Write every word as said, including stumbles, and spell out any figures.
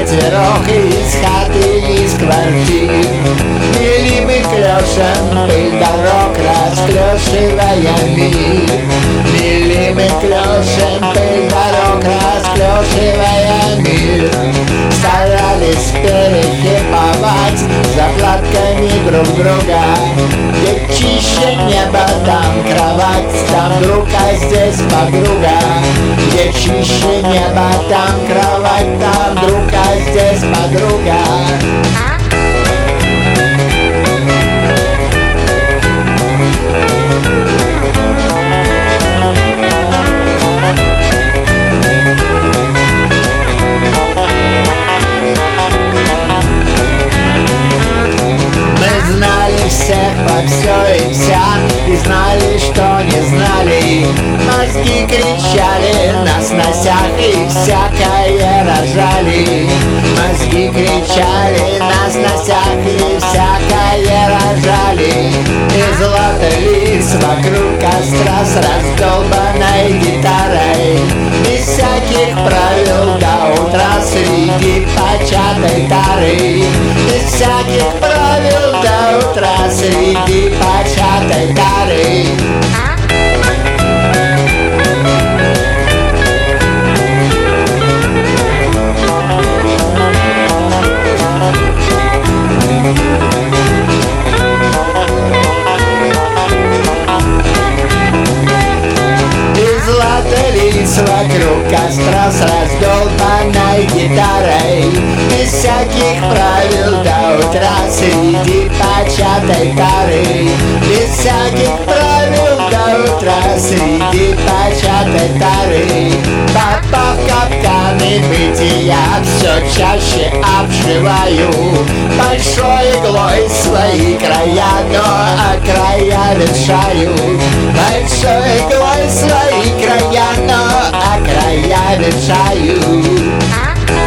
вчетверох из хаты, из квартир. Мели мы клёшем пыль дорог, расклёшивая мир. Мели мы клёшем пыль дорог, расклёшивая мир. Старались перехиповать заплатками друг друга. Где чище небо, там кровать, там друг, а здесь подруга. Где чище небо, там кровать, там друг, а здесь подруга. Всех во все и вся, и знали, что не знали. Мозги кричали на сносях и всякое рожали. Мозги кричали на сносях и всякое рожали. И злато лиц вокруг костра с раздолбанной гитарой. Без всяких правил до утра среди початой тары. Без всяких правил до утра среди початой тары. Вокруг костра с раздолбанной гитарой. Без всяких правил до утра среди початой тары. Без всяких правил до утра среди початой тары. Попав в капканы бытия, все чаще обживаю. Большой иглой свои края, но а края ветшаю. Большой иглой свои края, но а края ветшаю.